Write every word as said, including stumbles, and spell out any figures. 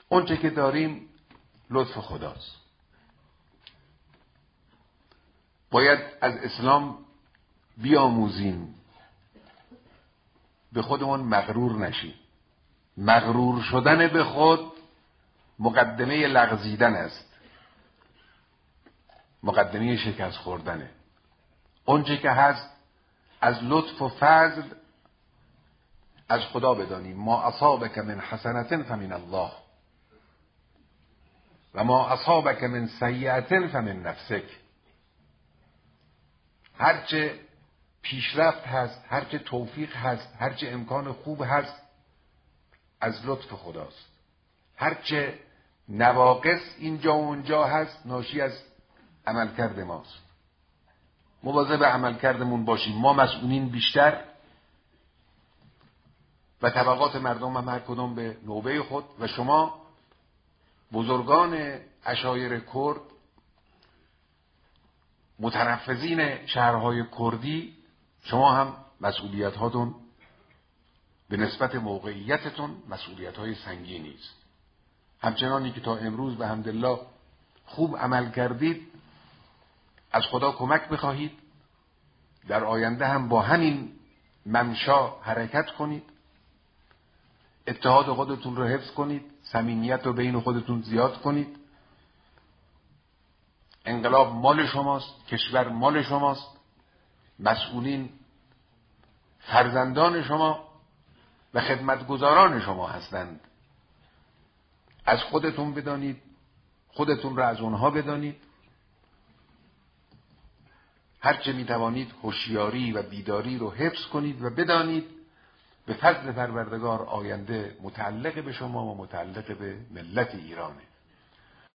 اون چه که داریم لطف خداست. باید از اسلام بیاموزیم، به خودمون مغرور نشیم. مغرور شدن به خود مقدمه لغزیدن است، مقدمه شکست خوردنه. اونچه که هست از لطف و فضل از خدا بدانیم. ما اصابک من حسنة فمن الله و ما اصابک من سیئة فمن نفسک. هرچه پیشرفت هست، هرچه توفیق هست، هرچه امکان خوب هست از لطف خداست. هرچه نواقص اینجا و اونجا هست ناشی از عملکرد ماست. مواظب عملکردمون باشیم. ما مسئولین بیشتر و طبقات مردم هم هر کدوم به نوبه خود، و شما بزرگان عشایر کرد، متنفذین شهرهای کردی، شما هم مسئولیت هاتون به نسبت موقعیتتون مسئولیت های سنگینی است. همچنانی که تا امروز به حمدالله خوب عمل کردید، از خدا کمک بخواهید در آینده هم با همین ممشا حرکت کنید، اتحاد خودتون رو حفظ کنید، صمیمیت رو بین خودتون زیاد کنید. انقلاب مال شماست، کشور مال شماست، مسئولین فرزندان شما و خدمتگزاران شما هستند. از خودتون بدانید، خودتون را از اونها بدانید. هرچه میتوانید هوشیاری و بیداری رو حفظ کنید و بدانید به فضل پروردگار آینده متعلق به شما و متعلق به ملت ایرانه.